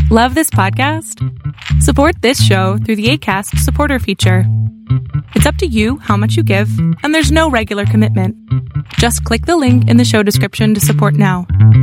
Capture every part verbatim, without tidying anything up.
Love this podcast? Support this show through the Acast supporter feature. It's up to you how much you give, and there's no regular commitment. Just click the link in the show description to support now.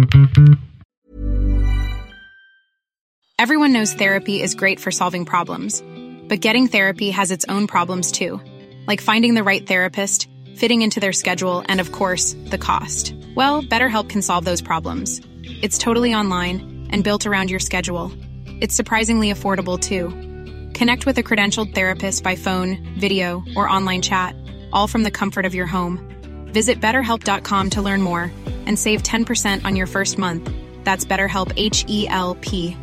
Everyone knows therapy is great for solving problems, but getting therapy has its own problems too, like finding the right therapist, fitting into their schedule, and of course, the cost. Well, BetterHelp can solve those problems. It's totally online and built around your schedule. It's surprisingly affordable, too. Connect with a credentialed therapist by phone, video, or online chat, all from the comfort of your home. Visit better help dot com to learn more and save ten percent on your first month. That's BetterHelp, H E L P.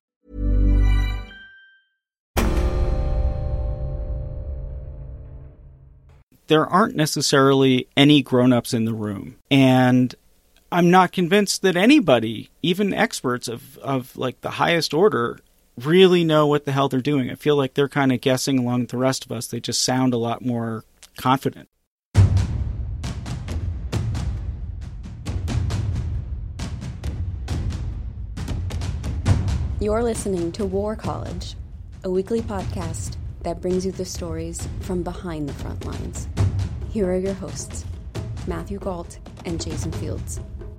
There aren't necessarily any grown-ups in the room, and I'm not convinced that anybody, even experts of, of like the highest order, really know what the hell they're doing. I feel like they're kind of guessing along with the rest of us. They just sound a lot more confident. You're listening to War College, a weekly podcast that brings you the stories from behind the front lines. Here are your hosts, Matthew Gault and Jason Fields.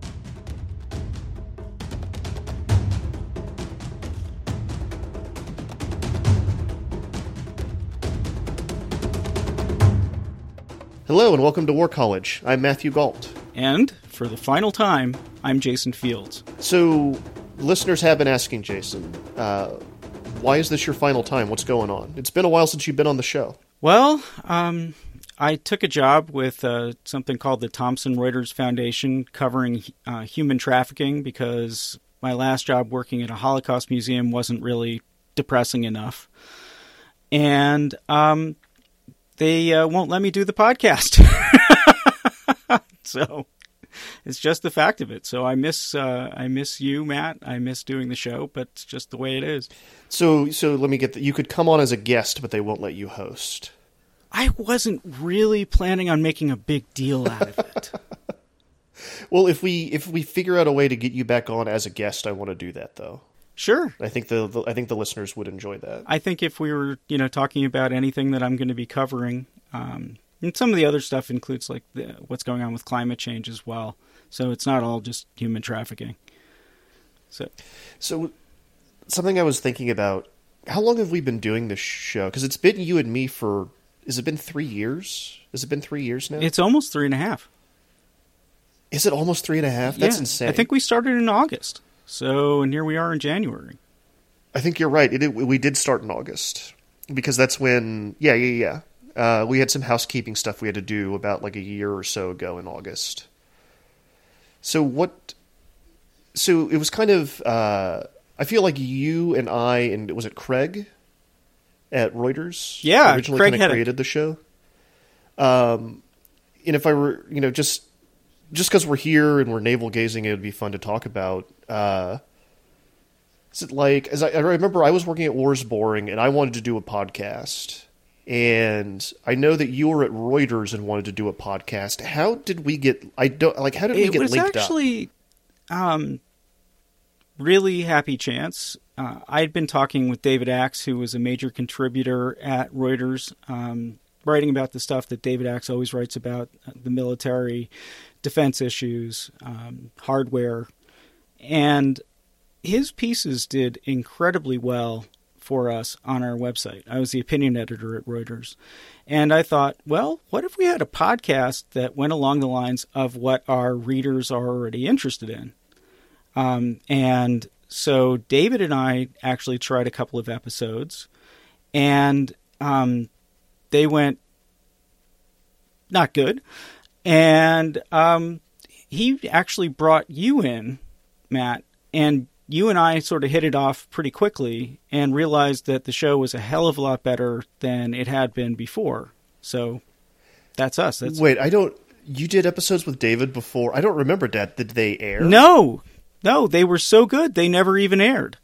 Hello and welcome to War College. I'm Matthew Gault. And, for the final time, I'm Jason Fields. So, listeners have been asking Jason, uh, why is this your final time? What's going on? It's been a while since you've been on the show. Well, um, I took a job with uh, something called the Thomson Reuters Foundation covering uh, human trafficking because my last job working at a Holocaust museum wasn't really depressing enough. And, um... they uh, won't let me do the podcast. So it's just the fact of it. So I miss uh, I miss you, Matt. I miss doing the show, but it's just the way it is. So so let me get that. You could come on as a guest, but they won't let you host. I wasn't really planning on making a big deal out of it. Well, if we if we figure out a way to get you back on as a guest, I want to do that, though. Sure. I think the, the I think the listeners would enjoy that. I think if we were, you know, talking about anything that I'm going to be covering, um, and some of the other stuff includes like the, what's going on with climate change as well. So it's not all just human trafficking. So, so something I was thinking about: how long have we been doing this show? Because it's been you and me for. Has it been three years? Has it been three years now? It's almost three and a half. Is it almost three and a half? That's yeah, insane. I think we started in August. So, and here we are in January. I think you're right. It, it, we did start in August because that's when, yeah, yeah, yeah. Uh, we had some housekeeping stuff we had to do about like a year or so ago in August. So what, so it was kind of, uh, I feel like you and I, and was it Craig at Reuters? Yeah, originally Craig kind of had created a... the show. Um, and if I were, you know, just, just because we're here and we're navel gazing, it would be fun to talk about. Uh, is it like, as I, I remember I was working at War's Boring and I wanted to do a podcast. And I know that you were at Reuters and wanted to do a podcast. How did we get, I don't, like, how did we it get linked up? It was actually, um, really happy chance. Uh, I'd been talking with David Axe, who was a major contributor at Reuters, um, writing about the stuff that David Axe always writes about, the military, defense issues, um, hardware, and his pieces did incredibly well for us on our website. I was the opinion editor at Reuters, and I thought, well, what if we had a podcast that went along the lines of what our readers are already interested in? Um, and so David and I actually tried a couple of episodes, and um, they went not good. And um, he actually brought you in, Matt, and you and I sort of hit it off pretty quickly and realized that the show was a hell of a lot better than it had been before. So that's us. That's... Wait, I don't... You did episodes with David before? I don't remember that. Did they air? No. No, they were so good, they never even aired.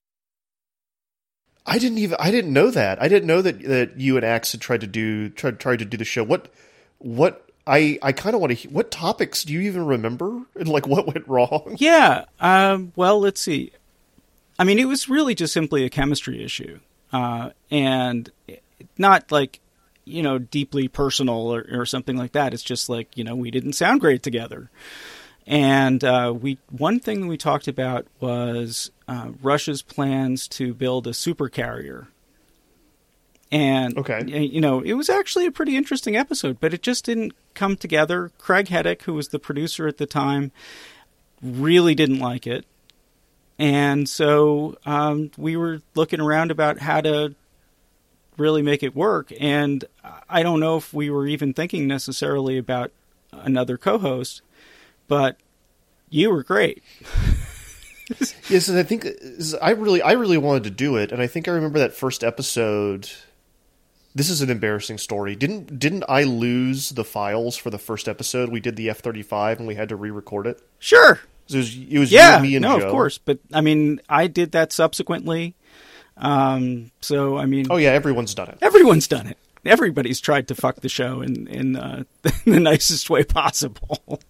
I didn't even... I didn't know that. I didn't know that, that you and Axe had tried to do tried, tried to do the show. What... What... I, I kind of want to... What topics do you even remember? And, like, what went wrong? Yeah. Um, well, let's see. I mean, it was really just simply a chemistry issue, uh, and not like, you know, deeply personal or, or something like that. It's just like, you know, we didn't sound great together. And uh, we one thing that we talked about was uh, Russia's plans to build a supercarrier. And, okay. you know, it was actually a pretty interesting episode, but it just didn't come together. Craig Heddick, who was the producer at the time, really didn't like it. And so um, we were looking around about how to really make it work. And I don't know if we were even thinking necessarily about another co-host, but you were great. Yes, and I think I really, I really wanted to do it, and I think I remember that first episode. This is an embarrassing story. Didn't didn't I lose the files for the first episode? We did the F thirty-five, and we had to re-record it. Sure, it was, it was yeah, you, me, and no, Joe. of course. But I mean, I did that subsequently. Um, so I mean, oh yeah, everyone's done it. Everyone's done it. Everybody's tried to fuck the show in in uh, the nicest way possible.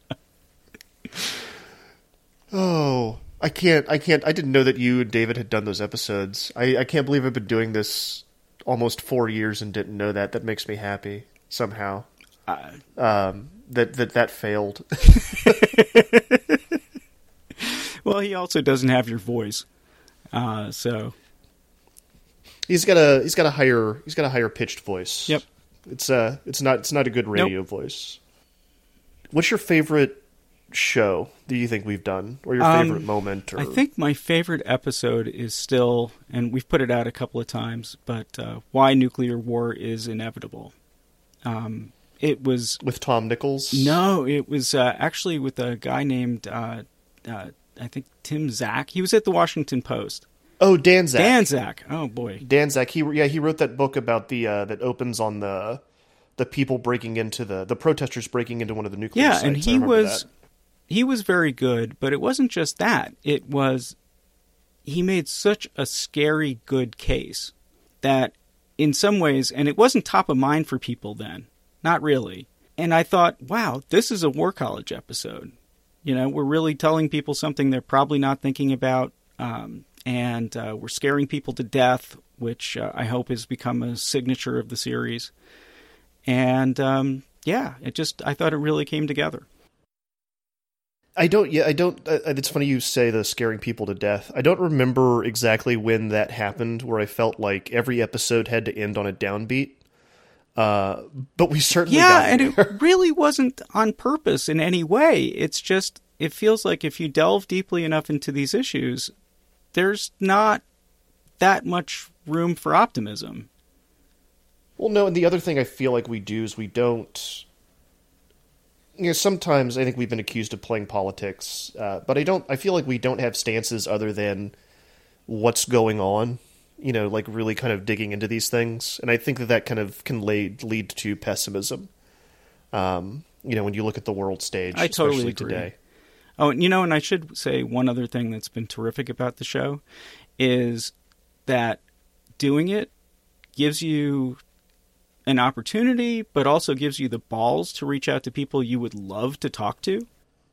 Oh, I can't, I can't, I didn't know that you and David had done those episodes. I, I can't believe I've been doing this almost four years and didn't know that. That makes me happy somehow. Uh, um, that, that, that failed. Well, he also doesn't have your voice. Uh, so he's got a, he's got a higher, he's got a higher pitched voice. Yep. It's uh it's not, it's not a good radio nope. voice. What's your favorite show do you think we've done, or your favorite um, moment? Or... I think my favorite episode is still, and we've put it out a couple of times, but uh, Why Nuclear War is Inevitable. Um, it was with Tom Nichols. No, it was uh, actually with a guy named uh, uh, I think Tim Zak. He was at the Washington Post. Oh, Dan Zak. Dan Zak. Oh boy, Dan Zak. He yeah he wrote that book about the uh, that opens on the the people breaking into the the protesters breaking into one of the nuclear yeah, sites. and he was. That. He was very good, but it wasn't just that. It was, he made such a scary good case that in some ways, and it wasn't top of mind for people then, not really. And I thought, wow, this is a War College episode. You know, we're really telling people something they're probably not thinking about, um, and uh, we're scaring people to death, which uh, I hope has become a signature of the series. And um, yeah, it just, I thought it really came together. I don't, yeah, I don't, uh, it's funny you say the scaring people to death. I don't remember exactly when that happened, where I felt like every episode had to end on a downbeat. Uh, but we certainly yeah, got and there. It really wasn't on purpose in any way. It's just, it feels like if you delve deeply enough into these issues, there's not that much room for optimism. Well, no, and the other thing I feel like we do is we don't... You know, sometimes I think we've been accused of playing politics, uh, but I don't. I feel like we don't have stances other than what's going on. You know, like really kind of digging into these things, and I think that that kind of can lead lead to pessimism. Um, you know, when you look at the world stage, I especially totally agree. Today. Oh, and you know, and I should say one other thing that's been terrific about the show is that doing it gives you an opportunity, but also gives you the balls to reach out to people you would love to talk to.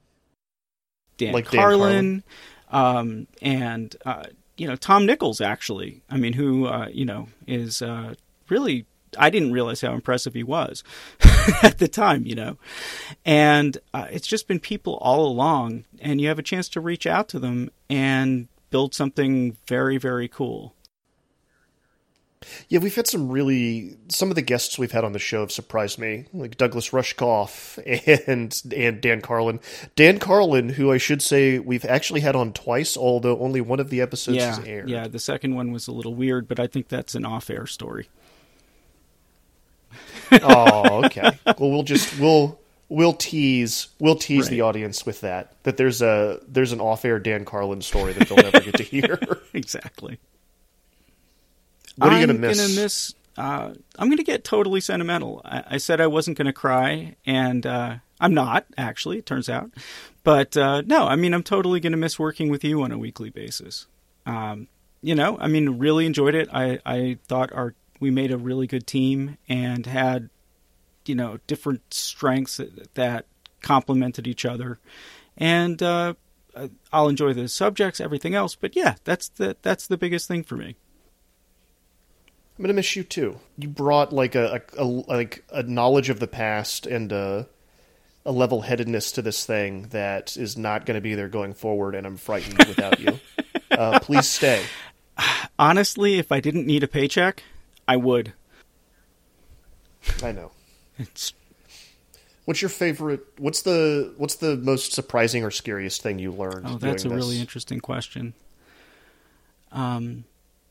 Dan like Carlin, Dan Carlin. Um, and, uh, you know, Tom Nichols, actually. I mean, who, uh, you know, is uh, really, I didn't realize how impressive he was at the time, you know. And uh, it's just been people all along, and you have a chance to reach out to them and build something very, very cool. Yeah, we've had some really... Some of the guests we've had on the show have surprised me, like Douglas Rushkoff and and Dan Carlin. Dan Carlin, who I should say we've actually had on twice, although only one of the episodes yeah, has aired. Yeah, the second one was a little weird, but I think that's an off-air story. Oh, okay. Well, we'll just... we'll we'll tease we'll tease right. the audience with that. That there's a there's an off-air Dan Carlin story that they'll never get to hear. Exactly. What are you I'm going to miss? Gonna miss uh, I'm going to get totally sentimental. I, I said I wasn't going to cry, and uh, I'm not, actually, it turns out. But uh, no, I mean, I'm totally going to miss working with you on a weekly basis. Um, you know, I mean, really enjoyed it. I, I thought our we made a really good team and had, you know, different strengths that, that complemented each other. And, uh, uh, I'll enjoy the subjects, everything else. But yeah, that's the that's the biggest thing for me. I'm gonna miss you too. You brought like a, a, a like a knowledge of the past and a, a level-headedness to this thing that is not going to be there going forward, and I'm frightened without you. Uh, please stay. Honestly, if I didn't need a paycheck, I would. I know. It's... What's your favorite? What's the what's the most surprising or scariest thing you learned? Oh, that's a doing really this? interesting question. Um,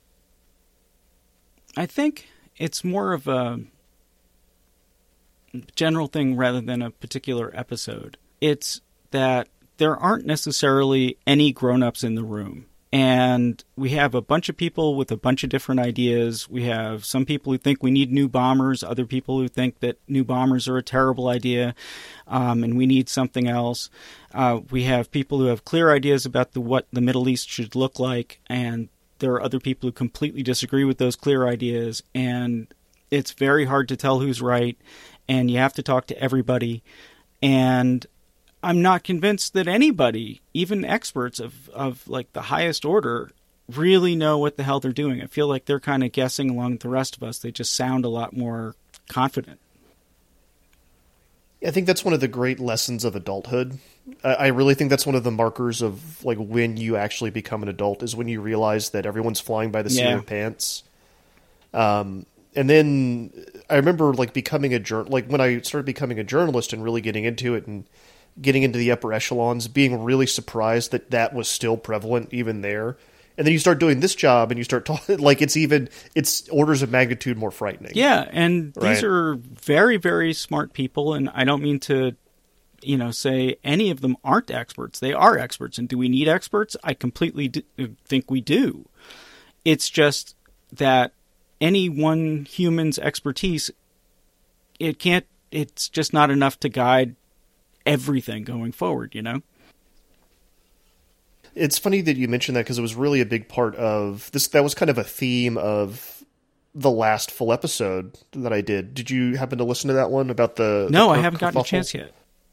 I think it's more of a general thing rather than a particular episode. It's that there aren't necessarily any grown-ups in the room. And we have a bunch of people with a bunch of different ideas. We have some people who think we need new bombers, other people who think that new bombers are a terrible idea, um, and we need something else. Uh, we have people who have clear ideas about the, what the Middle East should look like, and there are other people who completely disagree with those clear ideas, and it's very hard to tell who's right, and you have to talk to everybody. And I'm not convinced that anybody, even experts of, of like the highest order, really know what the hell they're doing. I feel like they're kind of guessing along with the rest of us. They just sound a lot more confident. I think that's one of the great lessons of adulthood. I, I really think that's one of the markers of like when you actually become an adult is when you realize that everyone's flying by the seat Yeah. of their pants. Um, and then I remember like becoming a jour- like when I started becoming a journalist and really getting into it and getting into the upper echelons, being really surprised that that was still prevalent even there. And then you start doing this job and you start talking like it's even, it's orders of magnitude more frightening. Yeah. And Right. these are very, very smart people. And I don't mean to, you know, say any of them aren't experts. They are experts. And do we need experts? I completely do, think we do. It's just that any one human's expertise, it can't, it's just not enough to guide everything going forward, you know? It's funny that you mentioned that because it was really a big part of this. That was kind of a theme of the last full episode that I did. Did you happen to listen to that one about the? No, the I haven't gotten a kerfuffle? chance yet.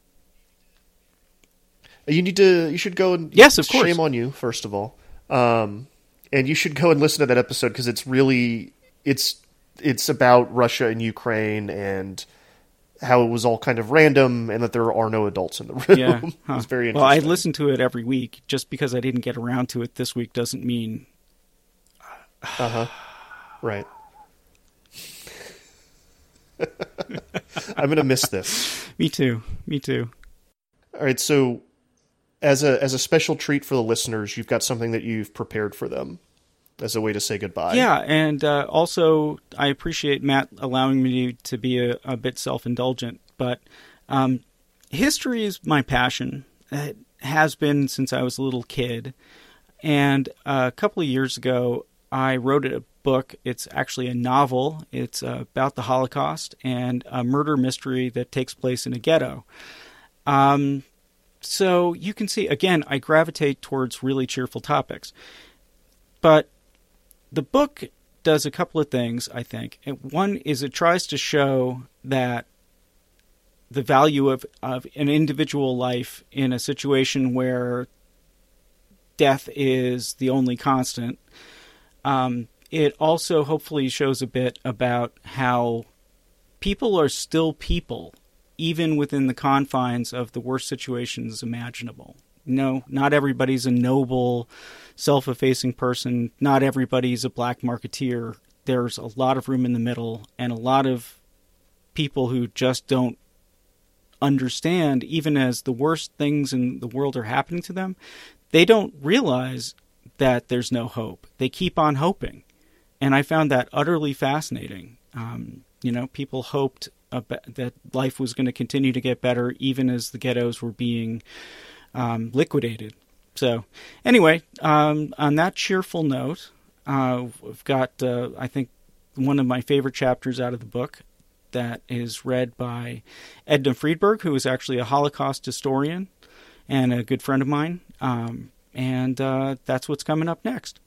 You need to. You should go and. Yes, of course. Shame on you, first of all. Um, and you should go and listen to that episode because it's really it's it's about Russia and Ukraine and how it was all kind of random and that there are no adults in the room. Yeah. Huh. It's very interesting. Well, I listen to it every week. Just because I didn't get around to it this week doesn't mean... Uh-huh. Right. I'm going to miss this. Me too. Me too. All right, so as a as a special treat for the listeners, you've got something that you've prepared for them as a way to say goodbye. Yeah, and uh, also I appreciate Matt allowing me to be a, a bit self-indulgent, but um, history is my passion. It has been since I was a little kid, and a couple of years ago I wrote a book. It's actually a novel. It's uh, about the Holocaust and a murder mystery that takes place in a ghetto. Um, so you can see, again, I gravitate towards really cheerful topics. But the book does a couple of things, I think. One is it tries to show that the value of, of an individual life in a situation where death is the only constant. Um, it also hopefully shows a bit about how people are still people, even within the confines of the worst situations imaginable. No, not everybody's a noble, self-effacing person. Not everybody's a black marketeer. There's a lot of room in the middle, and a lot of people who just don't understand, even as the worst things in the world are happening to them, they don't realize that there's no hope. They keep on hoping. And I found that utterly fascinating. Um, you know, people hoped that life was going to continue to get better even as the ghettos were being um, liquidated. So anyway, um, on that cheerful note, uh, we've got, uh, I think, one of my favorite chapters out of the book that is read by Edna Friedberg, who is actually a Holocaust historian and a good friend of mine. Um, and uh, that's what's coming up next.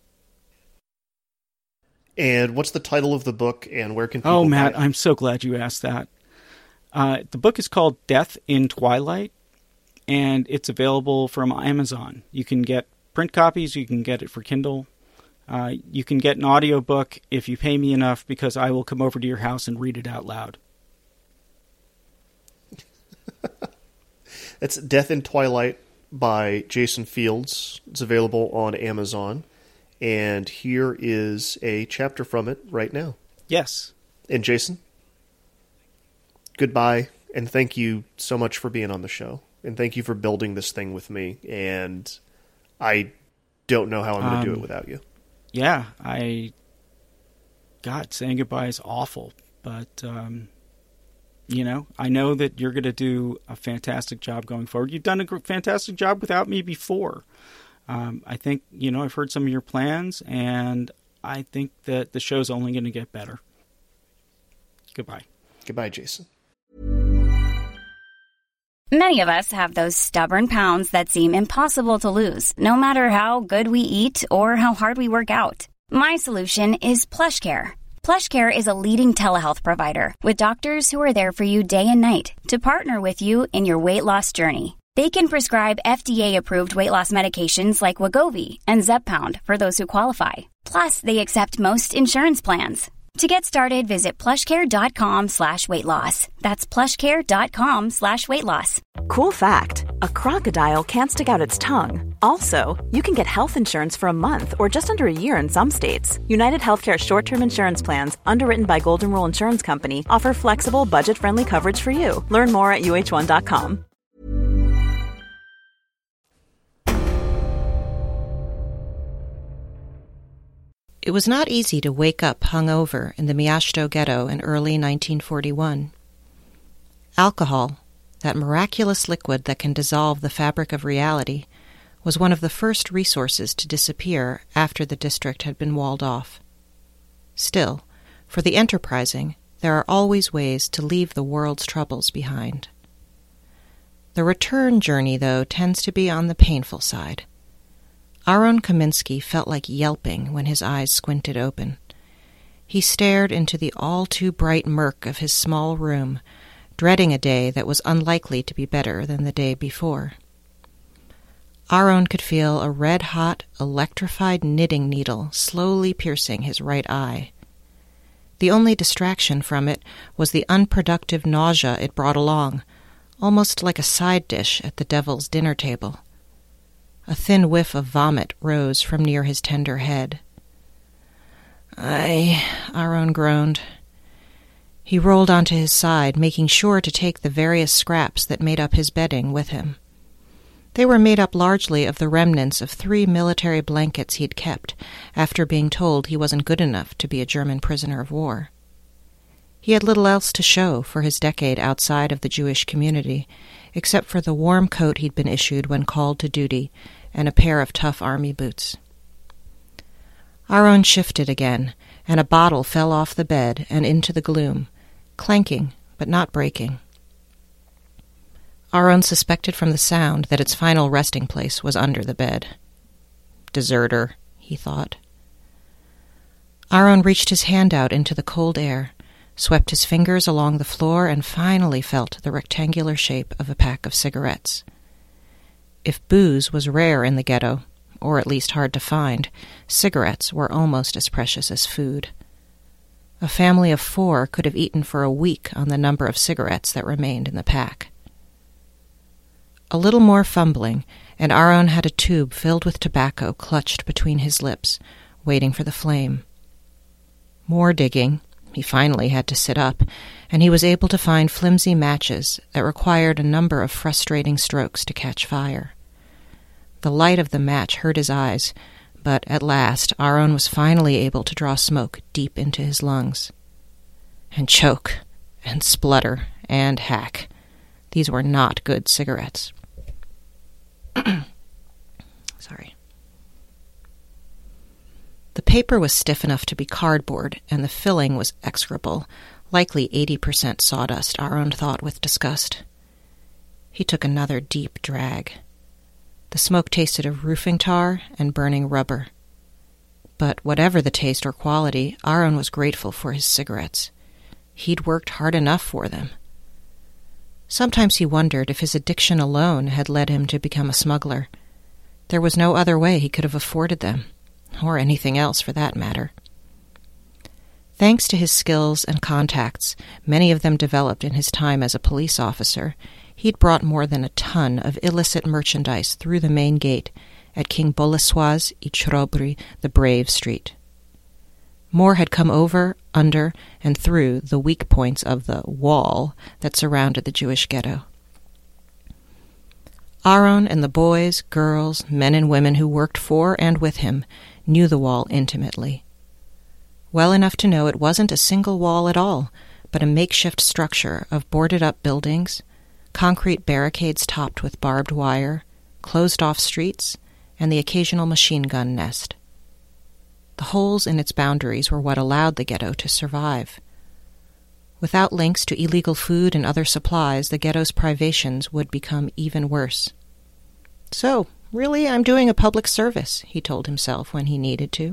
And what's the title of the book, and where can people Oh, Matt, buy it? I'm so glad you asked that. Uh, the book is called Death in Twilight, and it's available from Amazon. You can get print copies, you can get it for Kindle. Uh, you can get an audiobook if you pay me enough, because I will come over to your house and read it out loud. It's Death in Twilight by Jason Fields. It's available on Amazon. And here is a chapter from it right now. Yes. And Jason, goodbye, and thank you so much for being on the show. And thank you for building this thing with me. And I don't know how I'm going to um, do it without you. Yeah, I... God, saying goodbye is awful. But, um, you know, I know that you're going to do a fantastic job going forward. You've done a fantastic job without me before. Um, I think, you know, I've heard some of your plans, and I think that the show's only going to get better. Goodbye. Goodbye, Jason. Many of us have those stubborn pounds that seem impossible to lose, no matter how good we eat or how hard we work out. My solution is PlushCare. PlushCare is a leading telehealth provider with doctors who are there for you day and night to partner with you in your weight loss journey. They can prescribe F D A-approved weight loss medications like Wegovy and Zepbound for those who qualify. Plus, they accept most insurance plans. To get started, visit plushcare.com slash weight loss. That's plushcare.com slash weight loss. Cool fact, a crocodile can't stick out its tongue. Also, you can get health insurance for a month or just under a year in some states. United Healthcare short-term insurance plans, underwritten by Golden Rule Insurance Company, offer flexible, budget-friendly coverage for you. Learn more at U H one dot com. It was not easy to wake up hungover in the Miasto ghetto in early nineteen forty-one. Alcohol, that miraculous liquid that can dissolve the fabric of reality, was one of the first resources to disappear after the district had been walled off. Still, for the enterprising, there are always ways to leave the world's troubles behind. The return journey, though, tends to be on the painful side. Aaron Kaminsky felt like yelping when his eyes squinted open. He stared into the all-too-bright murk of his small room, dreading a day that was unlikely to be better than the day before. Aaron could feel a red-hot, electrified knitting needle slowly piercing his right eye. The only distraction from it was the unproductive nausea it brought along, almost like a side dish at the devil's dinner table. A thin whiff of vomit rose from near his tender head. "Aye," Aaron groaned. He rolled onto his side, making sure to take the various scraps that made up his bedding with him. They were made up largely of the remnants of three military blankets he'd kept after being told he wasn't good enough to be a German prisoner of war. He had little else to show for his decade outside of the Jewish community, except for the warm coat he'd been issued when called to duty and a pair of tough army boots. Aaron shifted again, and a bottle fell off the bed and into the gloom, clanking but not breaking. Aaron suspected from the sound that its final resting place was under the bed. Deserter, he thought. Aaron reached his hand out into the cold air, swept his fingers along the floor, and finally felt the rectangular shape of a pack of cigarettes. If booze was rare in the ghetto, or at least hard to find, cigarettes were almost as precious as food. A family of four could have eaten for a week on the number of cigarettes that remained in the pack. A little more fumbling, and Aaron had a tube filled with tobacco clutched between his lips, waiting for the flame. More digging. He finally had to sit up, and he was able to find flimsy matches that required a number of frustrating strokes to catch fire. The light of the match hurt his eyes, but at last Aaron was finally able to draw smoke deep into his lungs. And choke, and splutter, and hack. These were not good cigarettes. Sorry. The paper was stiff enough to be cardboard, and the filling was execrable, likely eighty percent sawdust, Aaron thought with disgust. He took another deep drag. The smoke tasted of roofing tar and burning rubber. But whatever the taste or quality, Aaron was grateful for his cigarettes. He'd worked hard enough for them. Sometimes he wondered if his addiction alone had led him to become a smuggler. There was no other way he could have afforded them, or anything else for that matter. Thanks to his skills and contacts, many of them developed in his time as a police officer, he'd brought more than a ton of illicit merchandise through the main gate at King Bolesław i Chrobry, the Brave Street. More had come over, under, and through the weak points of the wall that surrounded the Jewish ghetto. Aaron and the boys, girls, men and women who worked for and with him knew the wall intimately. Well enough to know it wasn't a single wall at all, but a makeshift structure of boarded-up buildings, concrete barricades topped with barbed wire, closed-off streets, and the occasional machine gun nest. The holes in its boundaries were what allowed the ghetto to survive. Without links to illegal food and other supplies, the ghetto's privations would become even worse. So, really, I'm doing a public service, he told himself when he needed to.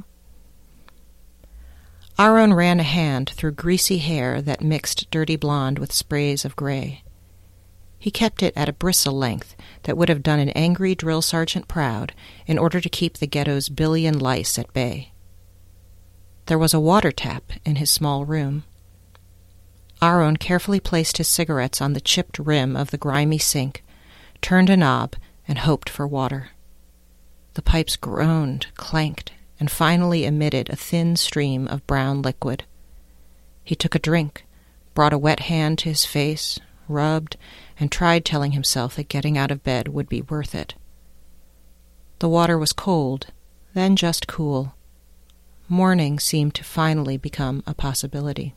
Aaron ran a hand through greasy hair that mixed dirty blonde with sprays of gray. He kept it at a bristle length that would have done an angry drill sergeant proud in order to keep the ghetto's billion lice at bay. There was a water tap in his small room. Aaron carefully placed his cigarettes on the chipped rim of the grimy sink, turned a knob, and hoped for water. The pipes groaned, clanked, and finally emitted a thin stream of brown liquid. He took a drink, brought a wet hand to his face, rubbed, and tried telling himself that getting out of bed would be worth it. The water was cold, then just cool. Morning seemed to finally become a possibility.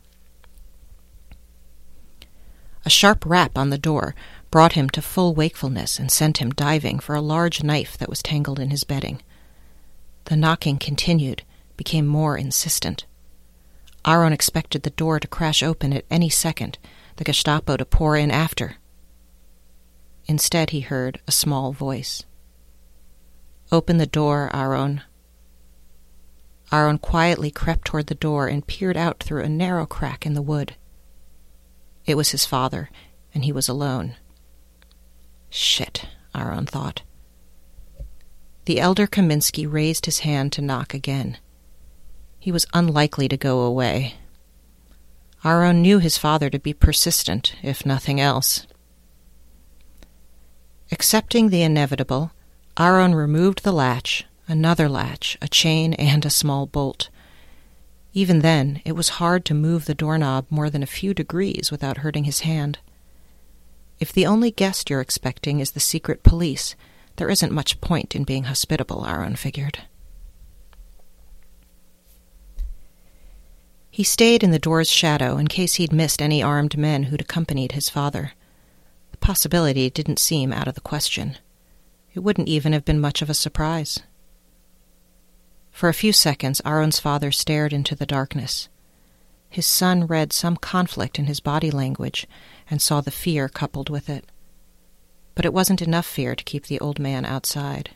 A sharp rap on the door brought him to full wakefulness and sent him diving for a large knife that was tangled in his bedding. The knocking continued, became more insistent. Aaron expected the door to crash open at any second, the Gestapo to pour in after. Instead he heard a small voice. "Open the door, Aaron." Aaron quietly crept toward the door and peered out through a narrow crack in the wood. It was his father, and he was alone. Shit, Aaron thought. The elder Kaminsky raised his hand to knock again. He was unlikely to go away. Aaron knew his father to be persistent, if nothing else. Accepting the inevitable, Aaron removed the latch, another latch, a chain, and a small bolt. Even then, it was hard to move the doorknob more than a few degrees without hurting his hand. If the only guest you're expecting is the secret police, there isn't much point in being hospitable, Aaron figured. He stayed in the door's shadow in case he'd missed any armed men who'd accompanied his father. The possibility didn't seem out of the question. It wouldn't even have been much of a surprise. For a few seconds, Aaron's father stared into the darkness. His son read some conflict in his body language and saw the fear coupled with it. But it wasn't enough fear to keep the old man outside.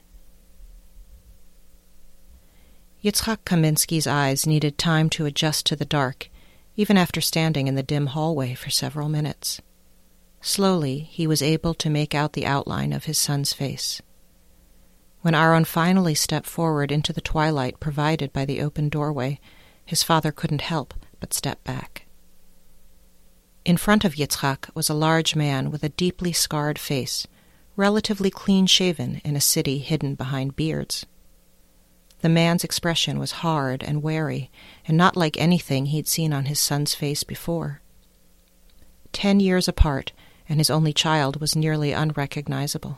Yitzhak Kaminsky's eyes needed time to adjust to the dark, even after standing in the dim hallway for several minutes. Slowly, he was able to make out the outline of his son's face. When Aaron finally stepped forward into the twilight provided by the open doorway, his father couldn't help but step back. In front of Yitzhak was a large man with a deeply scarred face, relatively clean-shaven in a city hidden behind beards. The man's expression was hard and wary, and not like anything he'd seen on his son's face before. Ten years apart, and his only child was nearly unrecognizable.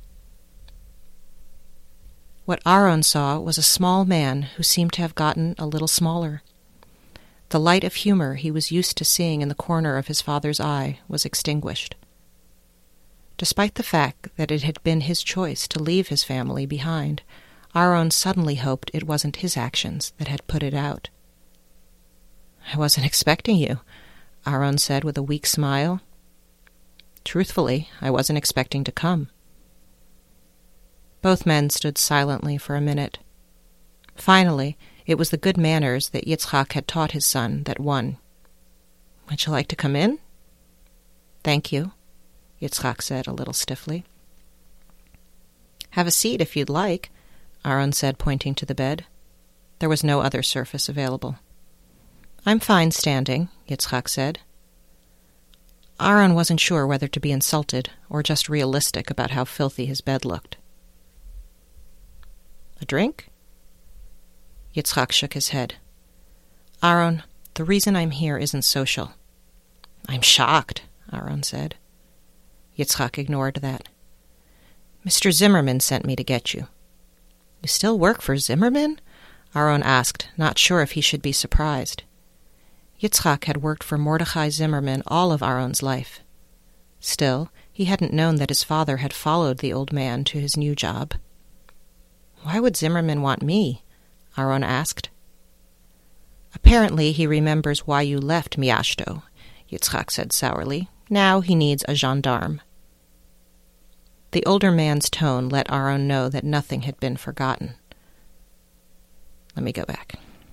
What Aaron saw was a small man who seemed to have gotten a little smaller. The light of humor he was used to seeing in the corner of his father's eye was extinguished. Despite the fact that it had been his choice to leave his family behind, Aaron suddenly hoped it wasn't his actions that had put it out. "I wasn't expecting you," Aaron said with a weak smile. "Truthfully, I wasn't expecting to come." Both men stood silently for a minute. Finally, it was the good manners that Yitzhak had taught his son that won. "Would you like to come in?" "Thank you." Yitzchak said a little stiffly. Have a seat if you'd like, Aaron said, pointing to the bed. There was no other surface available. I'm fine standing, Yitzchak said. Aaron wasn't sure whether to be insulted or just realistic about how filthy his bed looked. A drink? Yitzchak shook his head. Aaron, the reason I'm here isn't social. I'm shocked, Aaron said. Yitzchak ignored that. Mister Zimmerman sent me to get you. You still work for Zimmerman? Aaron asked, not sure if he should be surprised. Yitzchak had worked for Mordechai Zimmerman all of Aaron's life. Still, he hadn't known that his father had followed the old man to his new job. Why would Zimmerman want me? Aaron asked. Apparently he remembers why you left Miashto, Yitzchak said sourly. Now he needs a gendarme. The older man's tone let Aaron know that nothing had been forgotten. Let me go back.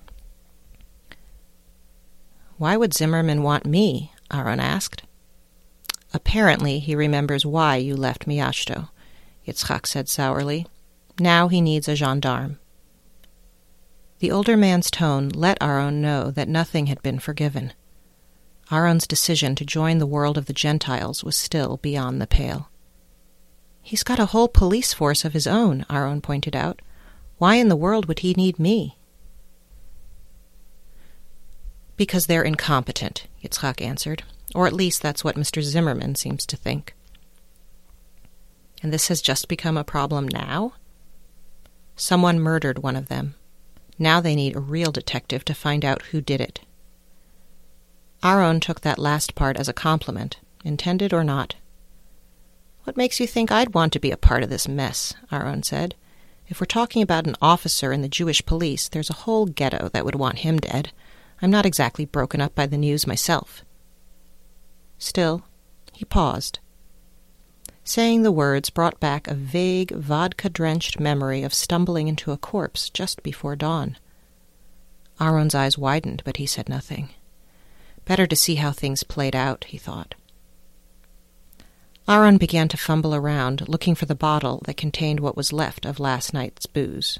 Why would Zimmerman want me? Aaron asked. Apparently he remembers why you left Miashto, Yitzchak said sourly. Now he needs a gendarme. The older man's tone let Aaron know that nothing had been forgiven. Aaron's decision to join the world of the Gentiles was still beyond the pale. He's got a whole police force of his own, Aaron pointed out. Why in the world would he need me? Because they're incompetent, Yitzchak answered. Or at least that's what Mister Zimmerman seems to think. And this has just become a problem now? Someone murdered one of them. Now they need a real detective to find out who did it. Aaron took that last part as a compliment, intended or not. What makes you think I'd want to be a part of this mess? Aaron said. If we're talking about an officer in the Jewish police, there's a whole ghetto that would want him dead. I'm not exactly broken up by the news myself. Still, he paused. Saying the words brought back a vague, vodka-drenched memory of stumbling into a corpse just before dawn. Aaron's eyes widened, but he said nothing. Better to see how things played out, he thought. Aaron began to fumble around, looking for the bottle that contained what was left of last night's booze.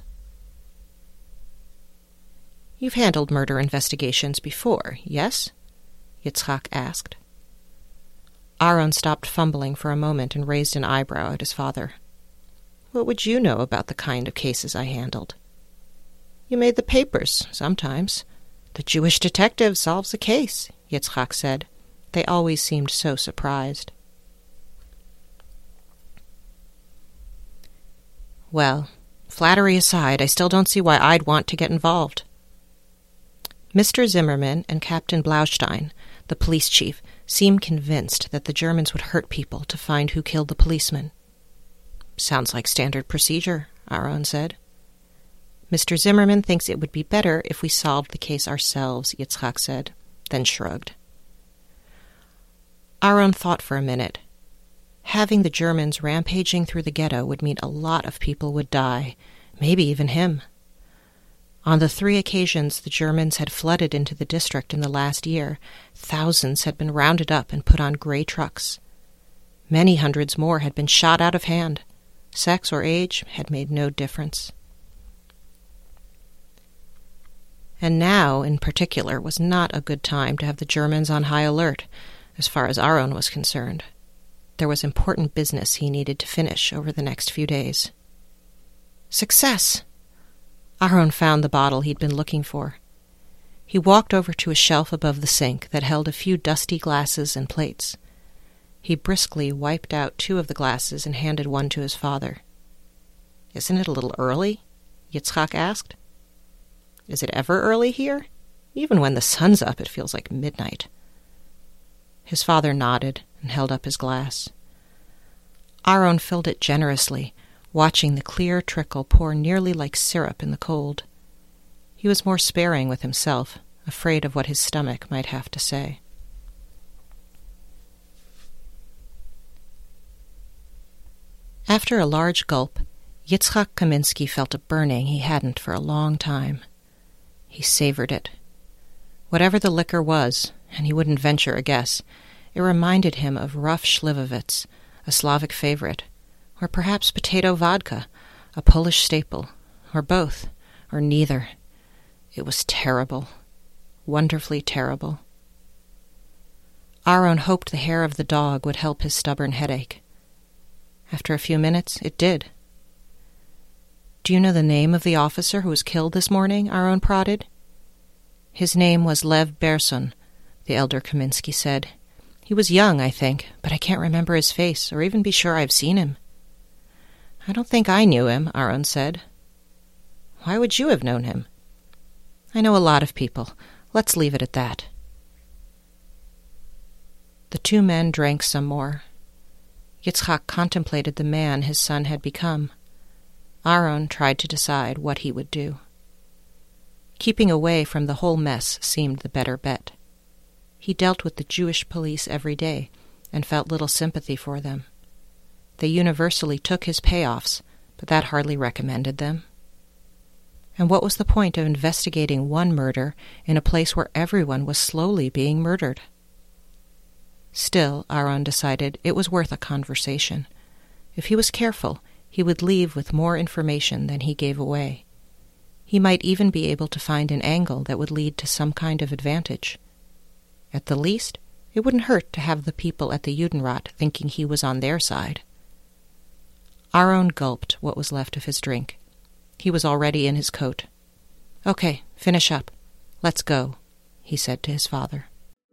You've handled murder investigations before, yes? Yitzchak asked. Aaron stopped fumbling for a moment and raised an eyebrow at his father. What would you know about the kind of cases I handled? You made the papers, sometimes. The Jewish detective solves a case, Yitzchak said. They always seemed so surprised. Well, flattery aside, I still don't see why I'd want to get involved. Mister Zimmerman and Captain Blaustein, the police chief, seemed convinced that the Germans would hurt people to find who killed the policeman. Sounds like standard procedure, Aaron said. Mister Zimmerman thinks it would be better if we solved the case ourselves, Yitzchak said, then shrugged. Aaron thought for a minute. Having the Germans rampaging through the ghetto would mean a lot of people would die, maybe even him. On the three occasions the Germans had flooded into the district in the last year, thousands had been rounded up and put on gray trucks. Many hundreds more had been shot out of hand. Sex or age had made no difference. And now, in particular, was not a good time to have the Germans on high alert, as far as Aaron was concerned. There was important business he needed to finish over the next few days. Success! Aaron found the bottle he'd been looking for. He walked over to a shelf above the sink that held a few dusty glasses and plates. He briskly wiped out two of the glasses and handed one to his father. Isn't it a little early? Yitzchak asked. Is it ever early here? Even when the sun's up, it feels like midnight. His father nodded and held up his glass. Aaron filled it generously, watching the clear trickle pour nearly like syrup in the cold. He was more sparing with himself, afraid of what his stomach might have to say. After a large gulp, Yitzchak Kaminsky felt a burning he hadn't for a long time. He savored it. Whatever the liquor was, and he wouldn't venture a guess, it reminded him of rough Schlivovitz, a Slavic favorite, or perhaps potato vodka, a Polish staple, or both, or neither. It was terrible, wonderfully terrible. Aaron hoped the hair of the dog would help his stubborn headache. After a few minutes, it did. "Do you know the name of the officer who was killed this morning?" Aaron prodded. "His name was Lev Berson," the elder Kaminsky said. "He was young, I think, but I can't remember his face or even be sure I've seen him." "I don't think I knew him," Aaron said. "Why would you have known him?" "I know a lot of people. Let's leave it at that." The two men drank some more. Yitzchak contemplated the man his son had become. Aaron tried to decide what he would do. Keeping away from the whole mess seemed the better bet. He dealt with the Jewish police every day and felt little sympathy for them. They universally took his payoffs, but that hardly recommended them. And what was the point of investigating one murder in a place where everyone was slowly being murdered? Still, Aaron decided it was worth a conversation. If he was careful, he would leave with more information than he gave away. He might even be able to find an angle that would lead to some kind of advantage. At the least, it wouldn't hurt to have the people at the Judenrat thinking he was on their side. Aaron gulped what was left of his drink. He was already in his coat. "Okay, finish up. Let's go," he said to his father.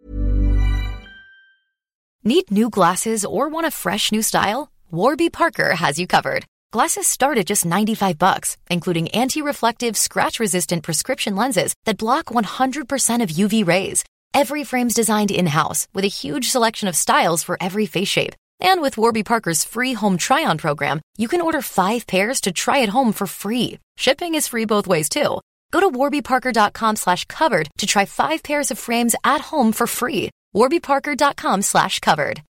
Need new glasses or want a fresh new style? Warby Parker has you covered. Glasses start at just ninety-five bucks, including anti-reflective, scratch-resistant prescription lenses that block one hundred percent of U V rays. Every frame's designed in-house with a huge selection of styles for every face shape. And with Warby Parker's free home try-on program, you can order five pairs to try at home for free. Shipping is free both ways, too. Go to warbyparker.com slash covered to try five pairs of frames at home for free. warbyparker.com slash covered.